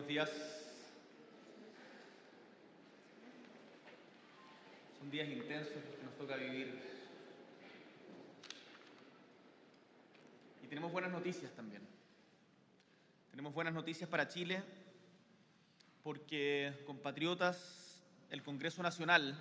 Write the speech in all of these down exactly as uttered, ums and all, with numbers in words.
buenos días. Son días intensos que nos toca vivir. Y tenemos buenas noticias también. Tenemos buenas noticias para Chile porque, compatriotas, el Congreso Nacional,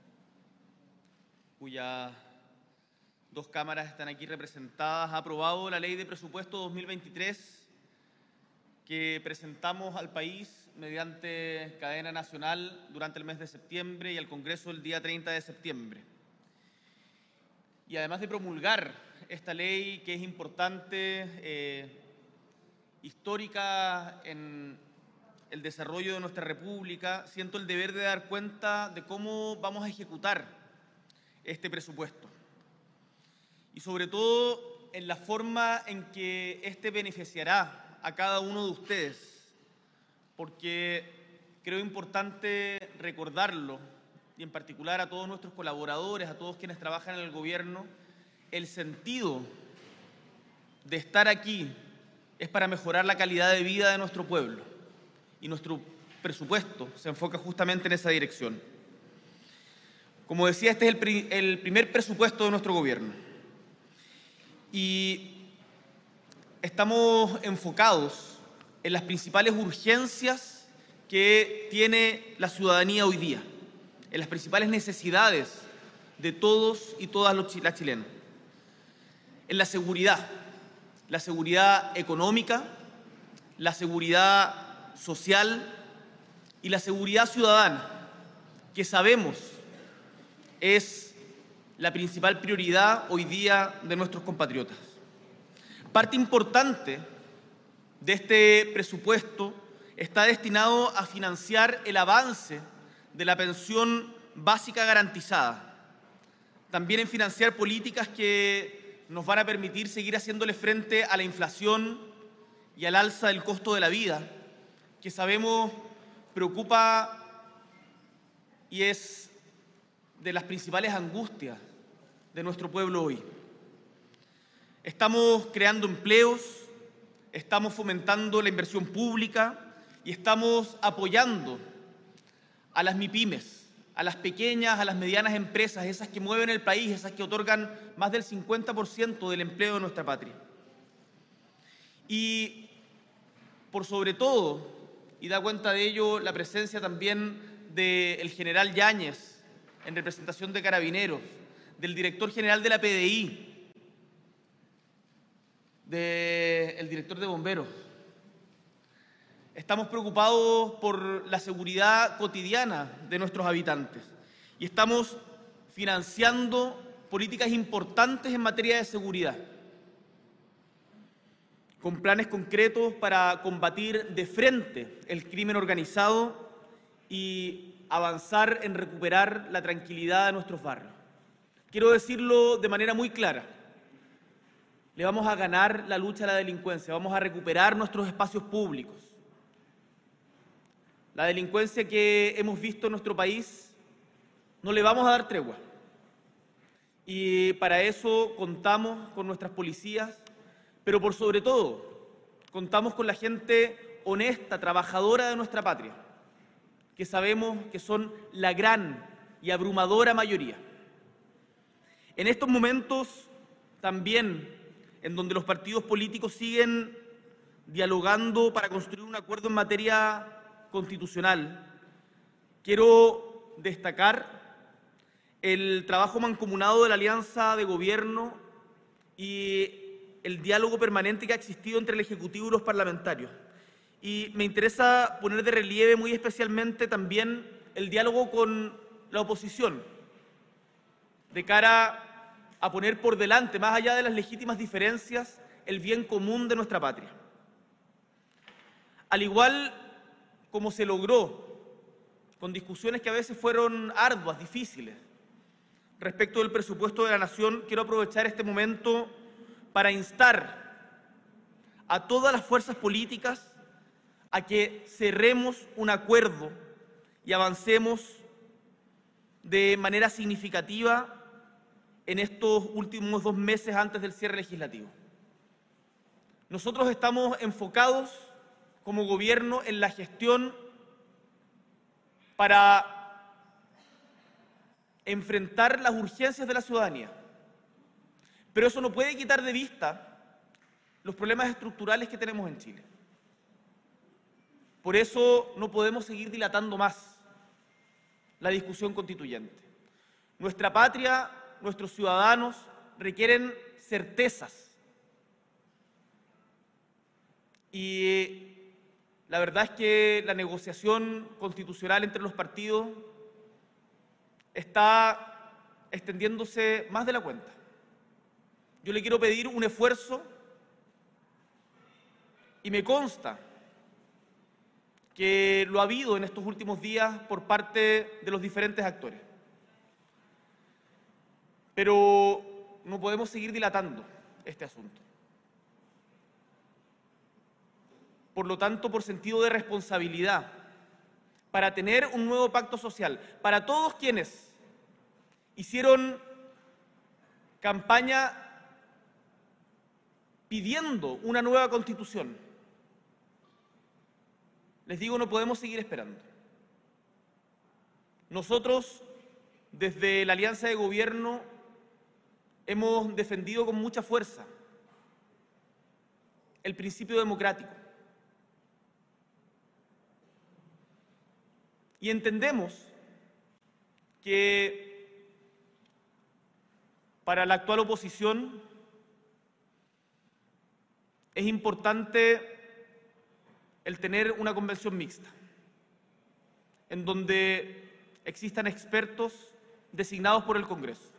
cuyas dos cámaras están aquí representadas, ha aprobado la Ley de Presupuesto dos mil veintitrés que presentamos al país mediante cadena nacional durante el mes de septiembre y al Congreso el día treinta de septiembre. Y además de promulgar esta ley, que es importante, eh, histórica en el desarrollo de nuestra República, siento el deber de dar cuenta de cómo vamos a ejecutar este presupuesto. Y sobre todo en la forma en que este beneficiará a cada uno de ustedes, porque creo importante recordarlo, y en particular a todos nuestros colaboradores, a todos quienes trabajan en el gobierno, el sentido de estar aquí es para mejorar la calidad de vida de nuestro pueblo, y nuestro presupuesto se enfoca justamente en esa dirección. Como decía, este es el, pri- el primer presupuesto de nuestro gobierno, y estamos enfocados en las principales urgencias que tiene la ciudadanía hoy día, en las principales necesidades de todos y todas las chilenas. En la seguridad, la seguridad económica, la seguridad social y la seguridad ciudadana, que sabemos es la principal prioridad hoy día de nuestros compatriotas. Parte importante de este presupuesto está destinado a financiar el avance de la pensión básica garantizada, también en financiar políticas que nos van a permitir seguir haciéndole frente a la inflación y al alza del costo de la vida, que sabemos preocupa y es de las principales angustias de nuestro pueblo hoy. Estamos creando empleos, estamos fomentando la inversión pública y estamos apoyando a las MIPYMES, a las pequeñas, a las medianas empresas, esas que mueven el país, esas que otorgan más del cincuenta por ciento del empleo de nuestra patria. Y por sobre todo, y da cuenta de ello la presencia también del general Yáñez en representación de Carabineros, del director general de la P D I, del director de Bomberos. Estamos preocupados por la seguridad cotidiana de nuestros habitantes y estamos financiando políticas importantes en materia de seguridad, con planes concretos para combatir de frente el crimen organizado y avanzar en recuperar la tranquilidad de nuestros barrios. Quiero decirlo de manera muy clara: le vamos a ganar la lucha a la delincuencia, vamos a recuperar nuestros espacios públicos. La delincuencia que hemos visto en nuestro país no le vamos a dar tregua. Y para eso contamos con nuestras policías, pero por sobre todo contamos con la gente honesta, trabajadora de nuestra patria, que sabemos que son la gran y abrumadora mayoría. En estos momentos también, en donde los partidos políticos siguen dialogando para construir un acuerdo en materia constitucional, quiero destacar el trabajo mancomunado de la Alianza de Gobierno y el diálogo permanente que ha existido entre el Ejecutivo y los parlamentarios. Y me interesa poner de relieve muy especialmente también el diálogo con la oposición, de cara a poner por delante, más allá de las legítimas diferencias, el bien común de nuestra patria. Al igual como se logró, con discusiones que a veces fueron arduas, difíciles, respecto del presupuesto de la Nación, quiero aprovechar este momento para instar a todas las fuerzas políticas a que cerremos un acuerdo y avancemos de manera significativa en estos últimos dos meses antes del cierre legislativo. Nosotros estamos enfocados como gobierno en la gestión para enfrentar las urgencias de la ciudadanía. Pero eso no puede quitar de vista los problemas estructurales que tenemos en Chile. Por eso no podemos seguir dilatando más la discusión constituyente. Nuestra patria, nuestros ciudadanos requieren certezas. Y la verdad es que la negociación constitucional entre los partidos está extendiéndose más de la cuenta. Yo le quiero pedir un esfuerzo y me consta que lo ha habido en estos últimos días por parte de los diferentes actores. Pero no podemos seguir dilatando este asunto. Por lo tanto, por sentido de responsabilidad, para tener un nuevo pacto social, para todos quienes hicieron campaña pidiendo una nueva Constitución, les digo, no podemos seguir esperando. Nosotros, desde la Alianza de Gobierno, hemos defendido con mucha fuerza el principio democrático. Y entendemos que para la actual oposición es importante el tener una convención mixta, en donde existan expertos designados por el Congreso.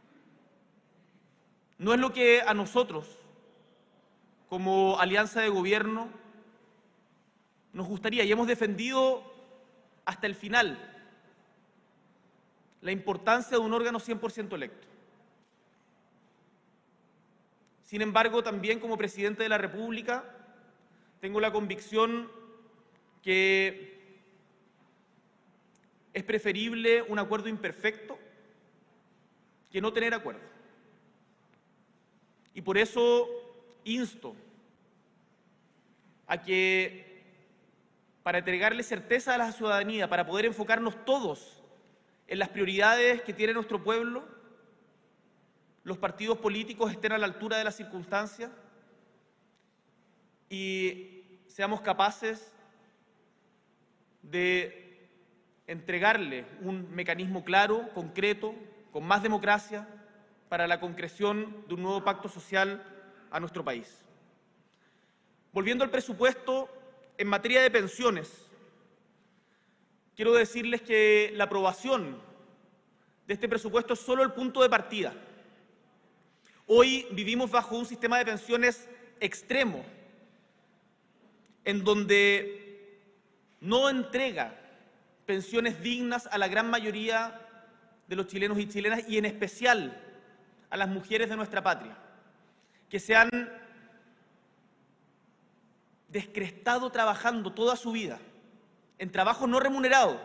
No es lo que a nosotros, como alianza de gobierno, nos gustaría, y hemos defendido hasta el final la importancia de un órgano cien por ciento electo. Sin embargo, también como presidente de la República, tengo la convicción que es preferible un acuerdo imperfecto que no tener acuerdo. Y por eso insto a que, para entregarle certeza a la ciudadanía, para poder enfocarnos todos en las prioridades que tiene nuestro pueblo, los partidos políticos estén a la altura de las circunstancias y seamos capaces de entregarle un mecanismo claro, concreto, con más democracia, para la concreción de un nuevo pacto social a nuestro país. Volviendo al presupuesto, en materia de pensiones, quiero decirles que la aprobación de este presupuesto es solo el punto de partida. Hoy vivimos bajo un sistema de pensiones extremo, en donde no entrega pensiones dignas a la gran mayoría de los chilenos y chilenas, y en especial a las mujeres de nuestra patria, que se han descrestado trabajando toda su vida, en trabajo no remunerado.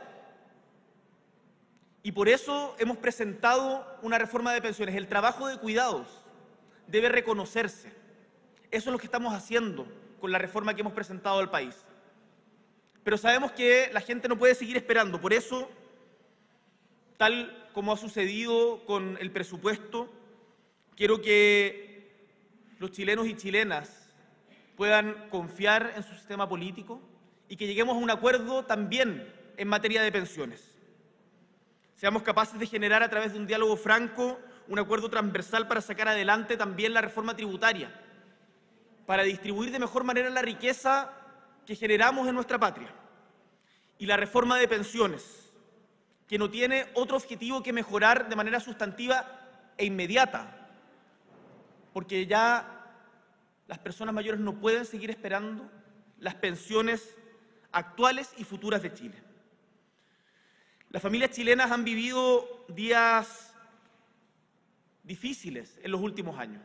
Y por eso hemos presentado una reforma de pensiones. El trabajo de cuidados debe reconocerse. Eso es lo que estamos haciendo con la reforma que hemos presentado al país. Pero sabemos que la gente no puede seguir esperando. Por eso, tal como ha sucedido con el presupuesto, quiero que los chilenos y chilenas puedan confiar en su sistema político y que lleguemos a un acuerdo también en materia de pensiones. Seamos capaces de generar a través de un diálogo franco un acuerdo transversal para sacar adelante también la reforma tributaria, para distribuir de mejor manera la riqueza que generamos en nuestra patria. Y la reforma de pensiones, que no tiene otro objetivo que mejorar de manera sustantiva e inmediata, porque ya las personas mayores no pueden seguir esperando las pensiones actuales y futuras de Chile. Las familias chilenas han vivido días difíciles en los últimos años.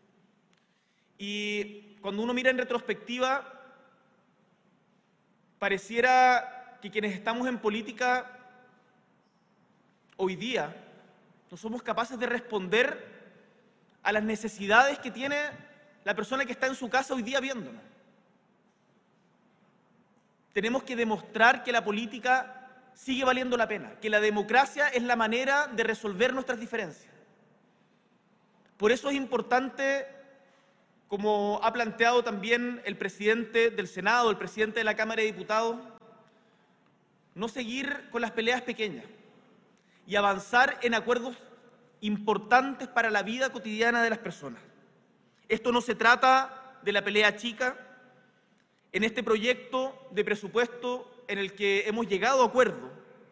Y cuando uno mira en retrospectiva, pareciera que quienes estamos en política hoy día no somos capaces de responder a las necesidades que tiene la persona que está en su casa hoy día viéndonos. tenemos que demostrar que la política sigue valiendo la pena, que la democracia es la manera de resolver nuestras diferencias. Por eso es importante, como ha planteado también el presidente del Senado, el presidente de la Cámara de Diputados, no seguir con las peleas pequeñas y avanzar en acuerdos importantes para la vida cotidiana de las personas. Esto no se trata de la pelea chica. En este proyecto de presupuesto en el que hemos llegado a acuerdo,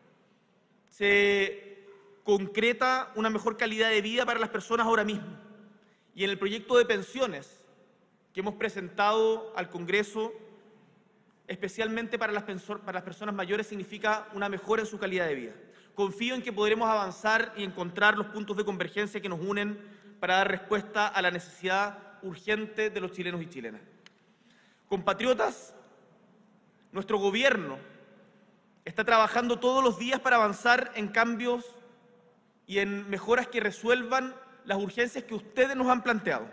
se concreta una mejor calidad de vida para las personas ahora mismo. Y en el proyecto de pensiones que hemos presentado al Congreso, especialmente para las, para las personas mayores, significa una mejora en su calidad de vida. Confío en que podremos avanzar y encontrar los puntos de convergencia que nos unen para dar respuesta a la necesidad urgente de los chilenos y chilenas. Compatriotas, nuestro gobierno está trabajando todos los días para avanzar en cambios y en mejoras que resuelvan las urgencias que ustedes nos han planteado.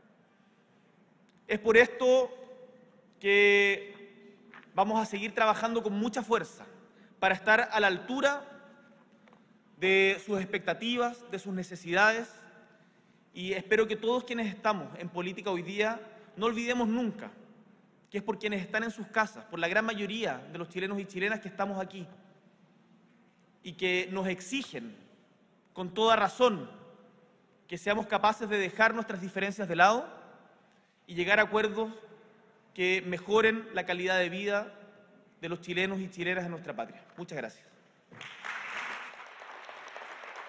Es por esto que vamos a seguir trabajando con mucha fuerza para estar a la altura de sus expectativas, de sus necesidades, y espero que todos quienes estamos en política hoy día no olvidemos nunca que es por quienes están en sus casas, por la gran mayoría de los chilenos y chilenas que estamos aquí y que nos exigen con toda razón que seamos capaces de dejar nuestras diferencias de lado y llegar a acuerdos que mejoren la calidad de vida de los chilenos y chilenas de nuestra patria. Muchas gracias.